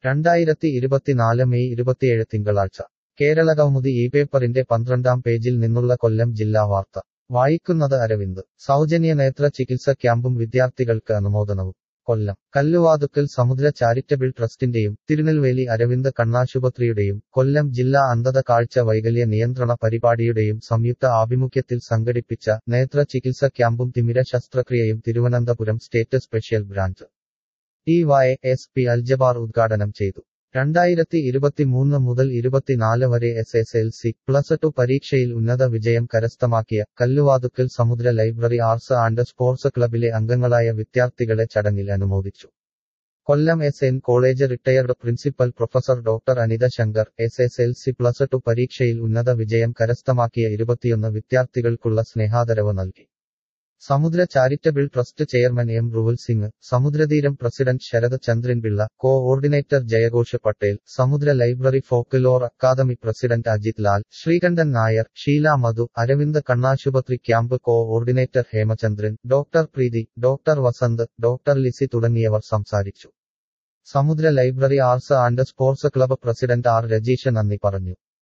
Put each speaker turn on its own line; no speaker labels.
2024 May 27 തിങ്കളാഴ്ച കേരളകൗമുദി ഈ പേപ്പറിന്റെ 12-ാം പേജിൽ നിന്നുള്ള കൊല്ലം ജില്ലാ വാർത്ത വായിക്കുന്നത് അരവിന്ദ് സൗജന്യ നേത്ര ചികിത്സ ക്യാമ്പും വിദ്യാർത്ഥികൾക്ക് അനുമോദനവും കൊല്ലം കല്ലുവാതുക്കൽ സമുദ്ര ചാരിറ്റബിൾ ട്രസ്റ്റിന്റെയും തിരുനെൽവേലി അരവിന്ദ് കണ്ണാശുപത്രിയുടെയും കൊല്ലം ജില്ലാ അന്ധത കാഴ്ച വൈകല്യ നിയന്ത്രണ പരിപാടിയുടെയും സംയുക്ത ആഭിമുഖ്യത്തിൽ സംഘടിപ്പിച്ച നേത്ര ചികിത്സ ക്യാമ്പും തിമിര ശസ്ത്രക്രിയയും Thiruvananthapuram state special branch DYSP Aljabar ഉദ്ഘാടനം ചെയ്തു 2023 മുതൽ 24 വരെ SSLC+2 പരീക്ഷയിൽ ഉന്നത വിജയം കരസ്ഥമാക്കിയ Kalluvathukkal Samudra library arts and sports ക്ലബിലെ അംഗങ്ങളായ വിദ്യാർത്ഥികളെ ചടങ്ങിൽ അനുമോദിച്ചു Kollam SN college retired principal professor doctor Anitha Shankar SSLC+2 പരീക്ഷയിൽ ഉന്നത വിജയം കരസ്ഥമാക്കിയ 21 വിദ്യാർത്ഥികൾക്കുള്ള സ്നേഹാദരവ് നൽകി Samudra charitable trust chairman M Ruval Singh Samudratheeram president Sharath Chandran Pillai coordinator ജയഘോഷ് Patel Samudra library folklore academy president Ajith Lal Sreekantan Nair Sheela Madhu Aravind കണ്ണാശുപത്രി camp coordinator Hemachandran doctor Preethi doctor Vasanth doctor Lissy തുടങ്ങിയവർ സംസാരിച്ചു Samudra library arts and sports club president R Rajeesh നന്ദി പറഞ്ഞു